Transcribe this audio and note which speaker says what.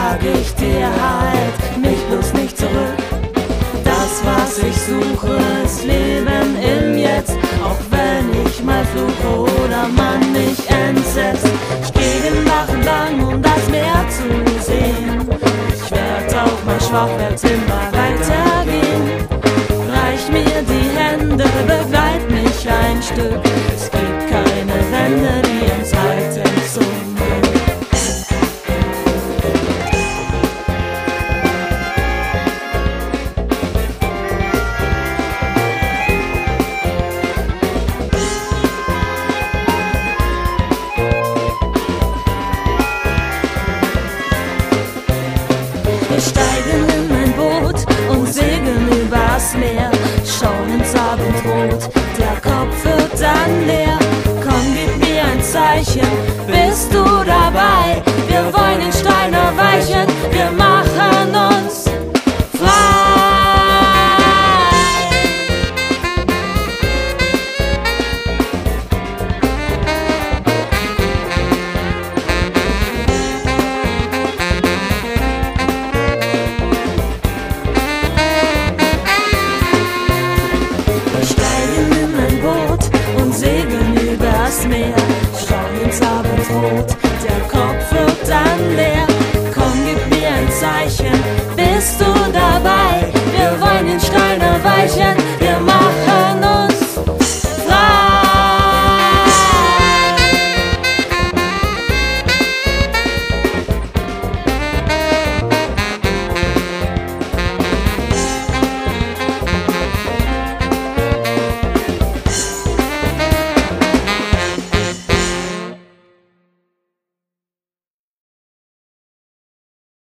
Speaker 1: sag ich dir, halt mich bloß nicht zurück. Das, was ich suche, ist Leben im Jetzt, auch wenn ich mal fluche oder man mich entsetzt. Ich geh den Bach entlang, um das Meer zu sehen. Ich werd auch mal schwach, werd immer weitergehen. Reich mir die Hände, begleit mich ein Stück. Es gibt keine Wände, die uns halten zum Glück. Wir steigen in ein Boot und segeln übers Meer, schauen ins Abendrot, der Kopf wird dann leer. Komm, gib mir ein Zeichen, bist du dabei? Wir wollen den Stein erweichen, wir